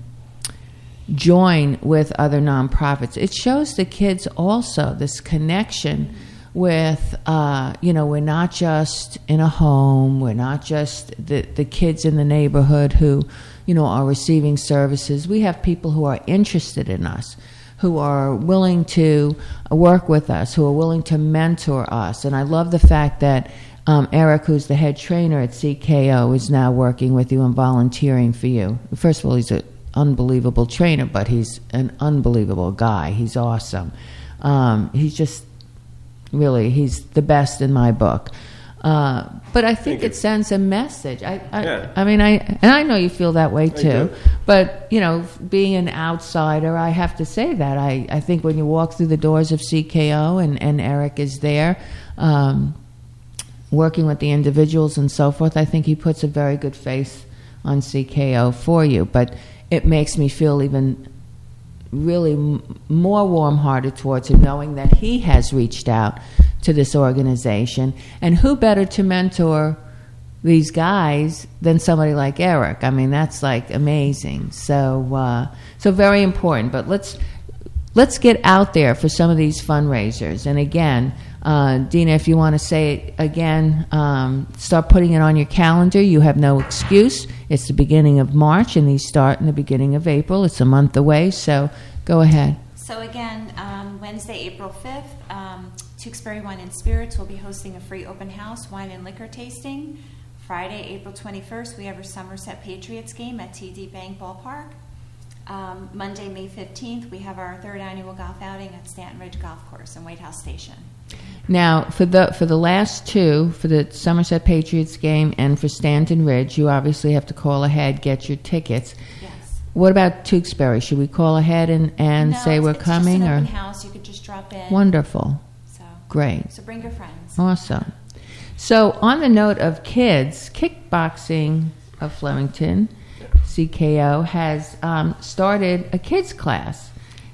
join with other nonprofits, it shows the kids also this connection with, uh, you know, we're not just in a home, we're not just the, the kids in the neighborhood who, you know, are receiving services. We have people who are interested in us, who are willing to work with us, who are willing to mentor us. And I love the fact that um, Eric, who's the head trainer at C K O, is now working with you and volunteering for you. First of all, he's an unbelievable trainer, but he's an unbelievable guy. He's awesome. Um, he's just, really, he's the best in my book. Uh, but I think Thank it you. sends a message. I, I, Yeah. I mean, I and I know you feel that way I too. do. But you know, being an outsider, I have to say that I, I think when you walk through the doors of C K O and, and Eric is there, um, working with the individuals and so forth, I think he puts a very good face on C K O for you. But it makes me feel even really m- more warm-hearted towards him, knowing that he has reached out to this organization. And who better to mentor these guys than somebody like Eric? I mean, that's like amazing. So, uh, so very important. But let's let's get out there for some of these fundraisers. And again, uh, Dina, if you want to say it again, um, start putting it on your calendar. You have no excuse. It's the beginning of March, and these start in the beginning of April. It's a month away, so go ahead. So again, um, Wednesday, April fifth, um, Tewksbury Wine and Spirits will be hosting a free open house wine and liquor tasting. Friday, April twenty-first, we have our Somerset Patriots game at T D Bank Ballpark. Um, Monday, May fifteenth, we have our third annual golf outing at Stanton Ridge Golf Course and White House Station. Now, for the for the last two, for the Somerset Patriots game and for Stanton Ridge, you obviously have to call ahead, get your tickets. Yes. What about Tewksbury? Should we call ahead and, and no, say it's, we're it's coming? just an or open house. You could just drop in. Wonderful. So Great. So bring your friends. Awesome. So on the note of kids, Kickboxing of Flemington, C K O, has um, started a kids class.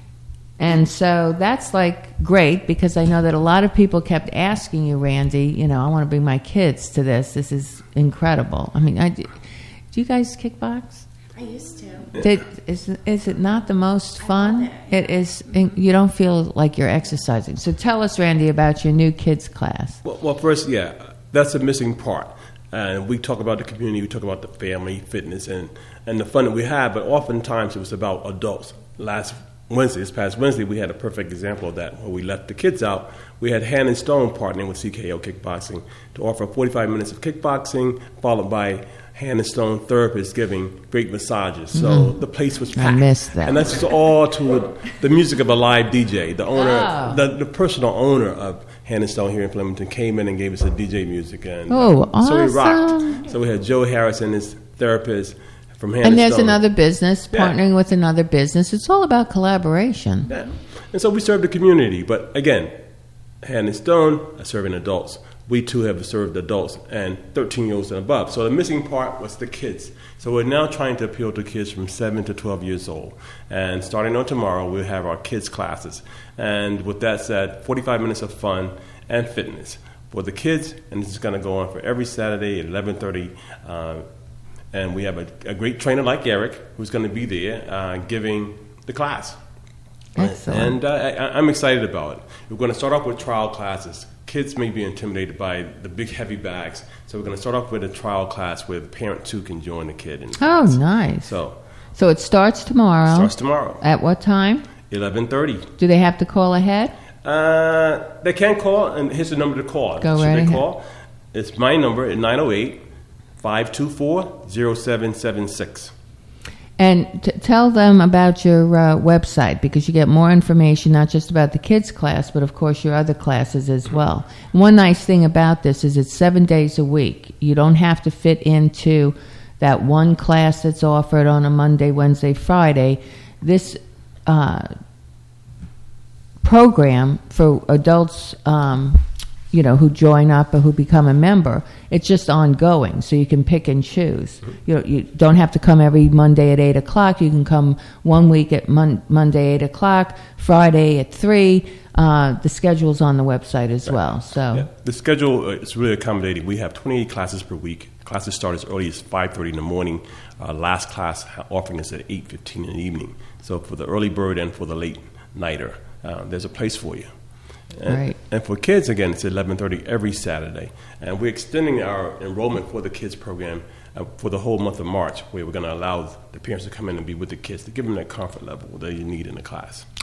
And so that's like great, because I know that a lot of people kept asking you, Randy, you know, I want to bring my kids to this. This is incredible. I mean, I, do you guys kickbox? I used to. Did, is, is it not the most fun? It is. You don't feel like you're exercising. So tell us, Randy, about your new kids class. Well, well, first, yeah, that's a missing part. And we talk about the community, we talk about the family, fitness, and, and the fun that we have, but oftentimes it was about adults. Last Wednesday, this past Wednesday, we had a perfect example of that. When we left the kids out, we had Hand and Stone partnering with C K O Kickboxing to offer forty-five minutes of kickboxing, followed by Hand and Stone therapists giving great massages. So Mhm. the place was I packed. missed that. And that's just all to the music of a live D J. The owner, Oh. the, the personal owner of Hand and Stone here in Flemington came in and gave us a D J music. And, Oh, uh, So we awesome. rocked. So we had Joe Harrison, his therapist from Hand And and there's Stone. another business Yeah. partnering with another business. It's all about collaboration. Yeah. And so we serve the community. But again, Hand and Stone are serving adults. We too have served adults and thirteen-year-olds and above. So the missing part was the kids. So we're now trying to appeal to kids from seven to twelve years old. And starting on tomorrow, we'll have our kids' classes. And with that said, forty-five minutes of fun and fitness for the kids. And this is going to go on for every Saturday at eleven thirty. Uh, and we have a, a great trainer like Eric who's going to be there uh, giving the class. Excellent. And uh, I, I'm excited about it. We're going to start off with trial classes. Kids may be intimidated by the big heavy bags, so we're going to start off with a trial class where the parent too can join the kid. In the Oh, class. nice. So So it starts tomorrow. starts tomorrow, At what time? eleven thirty. Do they have to call ahead? Uh, they can call, and here's the number to call. Go Should right they ahead. call? It's my number at nine oh eight, five two four, oh seven seven six. And t- tell them about your uh, website, because you get more information not just about the kids' class, but of course your other classes as well. One nice thing about this is it's seven days a week. You don't have to fit into that one class that's offered on a Monday, Wednesday, Friday. This uh, program for adults, um, you know, who join up or who become a member, it's just ongoing, so you can pick and choose. You know, you don't have to come every Monday at eight o'clock. You can come one week at mon- Monday eight o'clock, Friday at three. Uh, the schedule's on the website as well. So Yeah. The schedule uh, is really accommodating. We have twenty-eight classes per week. Classes start as early as five thirty in the morning. Uh, last class offering is at eight fifteen in the evening. So for the early bird and for the late nighter, uh, there's a place for you. And, Right. and for kids, again, it's eleven thirty every Saturday. And we're extending our enrollment for the kids program uh, for the whole month of March, where we're going to allow the parents to come in and be with the kids to give them that comfort level that you need in the class.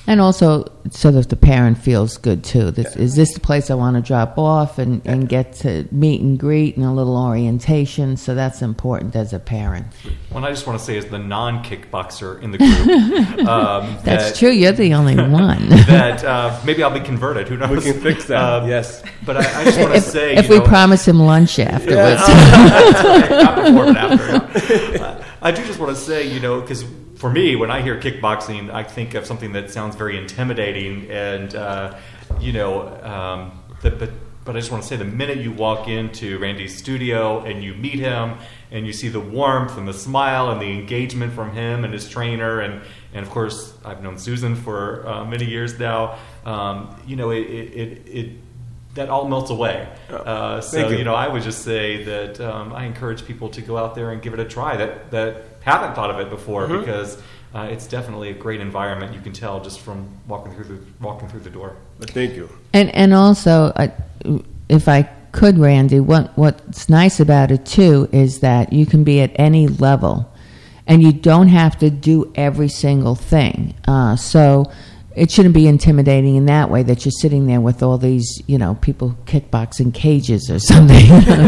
And also, so that the parent feels good, too. This, is this the place I want to drop off and, and get to meet and greet and a little orientation? So that's important as a parent. Well, I just want to say, as the non-kickboxer in the group, um, that's that, true. You're the only one. that uh, maybe I'll be converted. Who knows? We can fix that. Uh, yes. But I, I just want to if, say, if you we know, promise him lunch afterwards. Yeah. Not before, but after. Uh, I do just want to say, you know, because for me, when I hear kickboxing, I think of something that sounds very intimidating, and uh, you know, um, the, but but I just want to say, the minute you walk into Randy's studio and you meet him, and you see the warmth and the smile and the engagement from him and his trainer, and and of course, I've known Susan for uh, many years now. Um, you know, it it. it, it that all melts away. Uh, so, you. you know, I would just say that um, I encourage people to go out there and give it a try that, that haven't thought of it before, Mm-hmm. because uh, it's definitely a great environment. You can tell just from walking through the walking through the door. Thank you. And and also, uh, if I could, Randy, what what's nice about it too is that you can be at any level, and you don't have to do every single thing. Uh, so. It shouldn't be intimidating in that way, that you're sitting there with all these, you know, people kickboxing cages or something.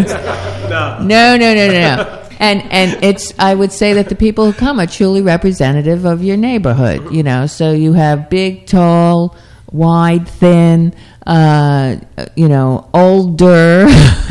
no. no, no, no, no, no. And and it's, I would say that the people who come are truly representative of your neighborhood, you know. So you have big, tall, wide, thin, uh, you know, older,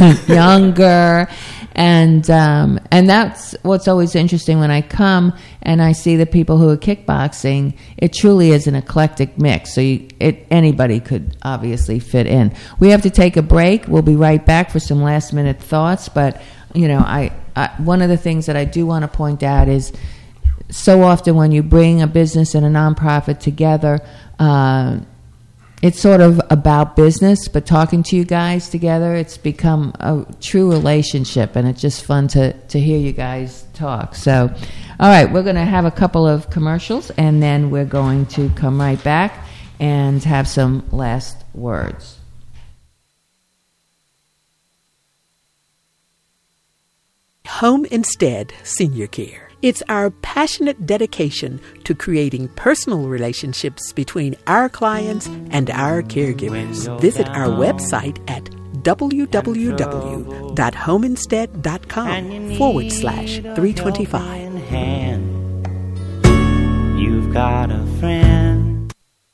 younger. And um, and that's what's always interesting when I come and I see the people who are kickboxing. It truly is an eclectic mix, so you, it, anybody could obviously fit in. We have to take a break. We'll be right back for some last minute thoughts. But you know, I, I one of the things that I do want to point out is, so often when you bring a business and a nonprofit together, uh, it's sort of about business, but talking to you guys together, it's become a true relationship, and it's just fun to, to hear you guys talk. So, all right, we're going to have a couple of commercials, and then we're going to come right back and have some last words. Home Instead Senior Care. It's our passionate dedication to creating personal relationships between our clients and our caregivers. Visit our website at www.homeinstead.com forward slash 325. You've got a friend.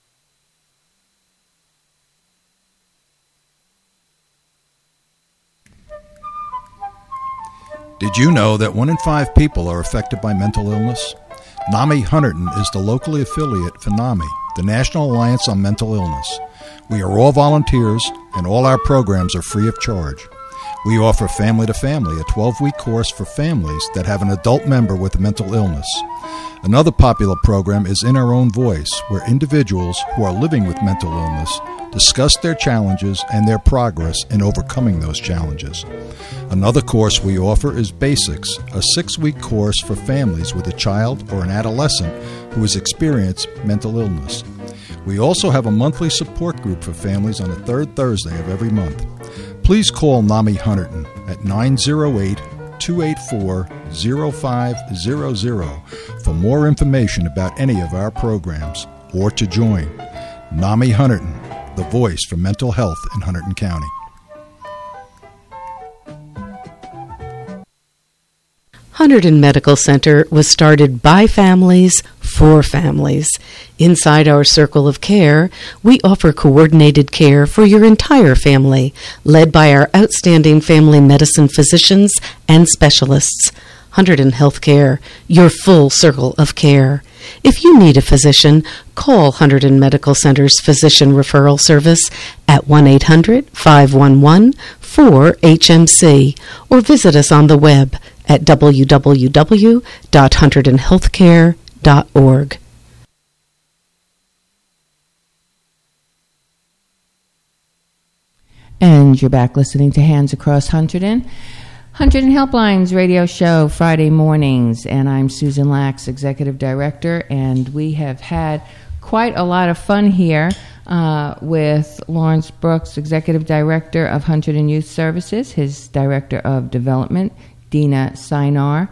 Did you know that one in five people are affected by mental illness? NAMI Hunterdon is the locally affiliate for NAMI, the National Alliance on Mental Illness. We are all volunteers, and all our programs are free of charge. We offer Family to Family, a twelve-week course for families that have an adult member with a mental illness. Another popular program is In Our Own Voice, where individuals who are living with mental illness discuss their challenges and their progress in overcoming those challenges. Another course we offer is Basics, a six-week course for families with a child or an adolescent who has experienced mental illness. We also have a monthly support group for families on the third Thursday of every month. Please call NAMI Hunterdon at nine oh eight, two eight four, oh five hundred for more information about any of our programs or to join. NAMI Hunterdon, the voice for mental health in Hunterdon County. Hunterdon Medical Center was started by families for families. Inside our circle of care, we offer coordinated care for your entire family, led by our outstanding family medicine physicians and specialists. Hunterdon Healthcare, your full circle of care. If you need a physician, call Hunterdon Medical Center's Physician Referral Service at one eight hundred, five one one, four H M C or visit us on the web at w w w dot hunterdon healthcare dot org. And you're back listening to Hands Across Hunterdon. Hunterdon Helplines radio show Friday mornings, and I'm Susan Lax, Executive Director, and we have had quite a lot of fun here uh, with Lawrence Brooks, Executive Director of Hunterdon Youth Services, his Director of Development, Dina Sinar,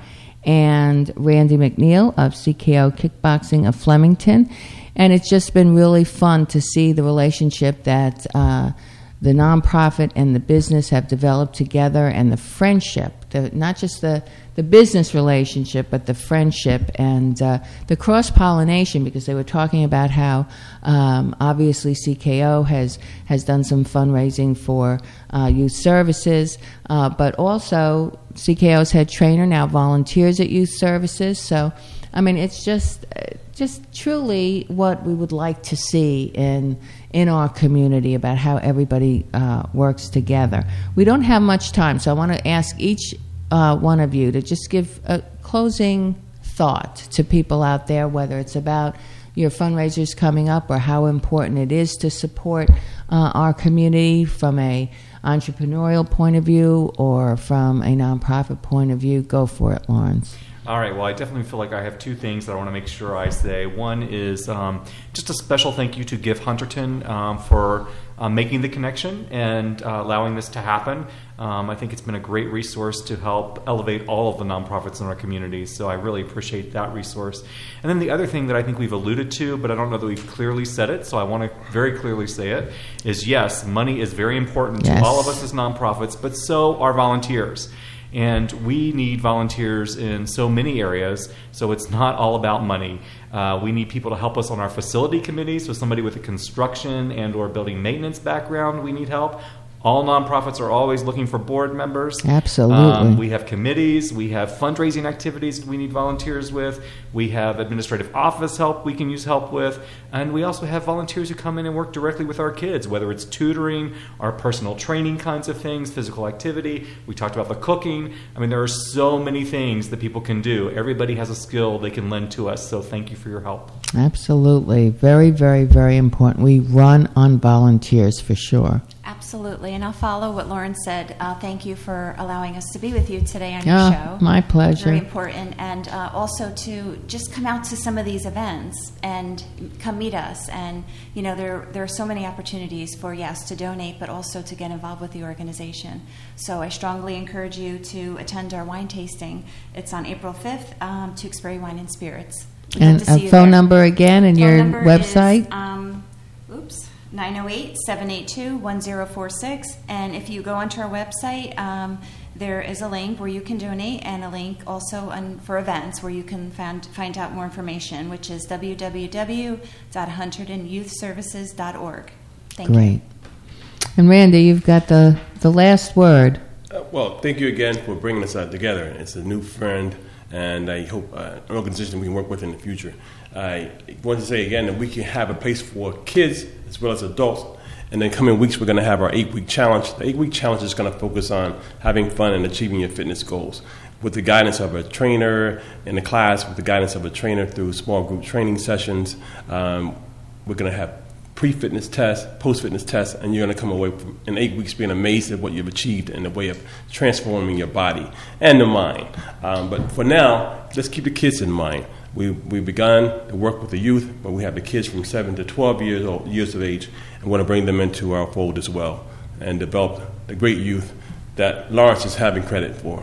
and Randy McNeil of C K O Kickboxing of Flemington. And it's just been really fun to see the relationship that uh, the nonprofit and the business have developed together, and the friendship, the, not just the, the business relationship, but the friendship and uh, the cross-pollination, because they were talking about how um, obviously C K O has, has done some fundraising for uh, youth services, uh, but also C K O's head trainer now volunteers at youth services. So, I mean, it's just just truly what we would like to see in in our community about how everybody uh, works together. We don't have much time, so I want to ask each uh, one of you to just give a closing thought to people out there, whether it's about your fundraisers coming up or how important it is to support uh, our community from a entrepreneurial point of view or from a nonprofit point of view. Go for it, Lawrence. All right, well, I definitely feel like I have two things that I want to make sure I say. One is um, just a special thank you to Give Hunterton um, for uh, making the connection and uh, allowing this to happen. Um, I think it's been a great resource to help elevate all of the nonprofits in our community, so I really appreciate that resource. And then the other thing that I think we've alluded to, but I don't know that we've clearly said it, so I want to very clearly say it, is yes, money is very important Yes. to all of us as nonprofits, but so are volunteers. And we need volunteers in so many areas, so it's not all about money. Uh, we need people to help us on our facility committees, so somebody with a construction and or building maintenance background, we need help. All nonprofits are always looking for board members. Absolutely. Um, we have committees. We have fundraising activities we need volunteers with. We have administrative office help we can use help with. And we also have volunteers who come in and work directly with our kids, whether it's tutoring, our personal training kinds of things, physical activity. We talked about the cooking. I mean, there are so many things that people can do. Everybody has a skill they can lend to us, so thank you for your help. Absolutely. Very, very, very important. We run on volunteers for sure. Absolutely, and I'll follow what Lauren said. Uh, thank you for allowing us to be with you today on your Oh, show. my pleasure. Very important, and uh, also to just come out to some of these events and come meet us. And you know, there there are so many opportunities for yes to donate, but also to get involved with the organization. So I strongly encourage you to attend our wine tasting. It's on April fifth, um, Tewksbury Wine and Spirits. We'd love And to see a you phone there. number again and Phone your number website? Is, um, oops. nine oh eight, seven eight two, one oh four six. And if you go onto our website, um, there is a link where you can donate and a link also on, for events where you can find, find out more information, which is w w w dot hunterton youth services dot org. Thank you. Great. And Randy, you've got the, the last word. Uh, well, thank you again for bringing us uh, together. It's a new friend, and I hope uh, an organization we can work with in the future. I want to say again that we can have a place for kids as well as adults. And in coming weeks, we're going to have our eight-week challenge. The eight-week challenge is going to focus on having fun and achieving your fitness goals with the guidance of a trainer in the class, with the guidance of a trainer through small group training sessions. Um, we're going to have pre-fitness tests, post-fitness tests, and you're going to come away from, in eight weeks being amazed at what you've achieved in the way of transforming your body and the mind. Um, but for now, let's keep the kids in mind. We, we've begun to work with the youth, but we have the kids from seven to twelve years old, years of age, and want to bring them into our fold as well and develop the great youth that Lawrence is having credit for.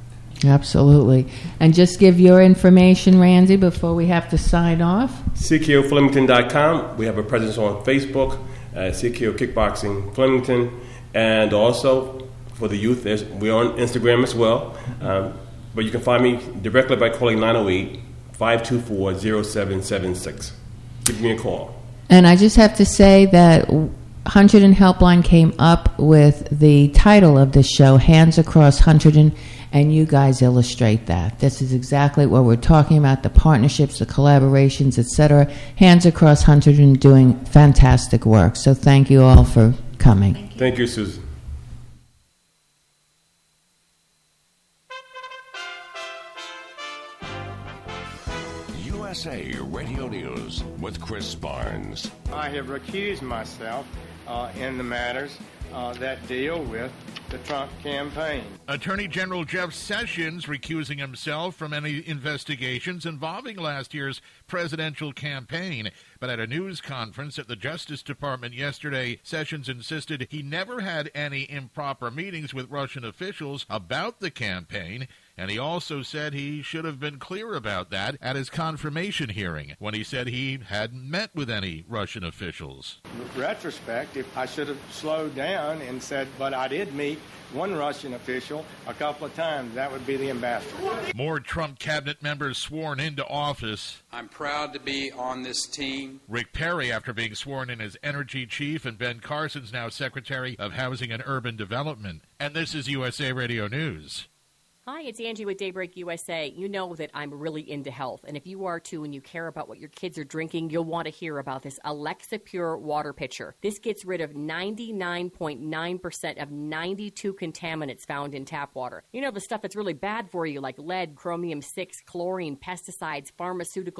Absolutely. And just give your information, Randy, before we have to sign off. C K O Flemington dot com. We have a presence on Facebook, uh, C K O Kickboxing Flemington, and also for the youth, there's, we're on Instagram as well. Um, but you can find me directly by calling nine oh eight, five two four, oh seven seven six. Give me a call. And I just have to say that Hunterton Helpline came up with the title of this show, Hands Across Hunterton, and you guys illustrate that. This is exactly what we're talking about, the partnerships, the collaborations, et cetera. Hands Across Hunterton doing fantastic work. So thank you all for coming. Thank you, Thank you Susan. U S A Radio News with Chris Barnes. I have recused myself uh, in the matters uh, that deal with the Trump campaign. Attorney General Jeff Sessions recusing himself from any investigations involving last year's presidential campaign. But But at a news conference at the Justice Department yesterday, Sessions insisted he never had any improper meetings with Russian officials about the campaign, and he also said he should have been clear about that at his confirmation hearing when he said he hadn't met with any Russian officials. In retrospect, if I should have slowed down and said, but I did meet one Russian official a couple of times. That would be the ambassador. More Trump cabinet members sworn into office. I'm proud to be on this team. Rick Perry, after being sworn in as energy chief, and Ben Carson's now Secretary of Housing and Urban Development. And this is U S A Radio News. Hi, it's Angie with Daybreak U S A. You know that I'm really into health, and if you are too and you care about what your kids are drinking, you'll want to hear about this Alexa Pure water pitcher. This gets rid of ninety-nine point nine percent of ninety-two contaminants found in tap water. You know, the stuff that's really bad for you, like lead, chromium six, chlorine, pesticides, pharmaceutical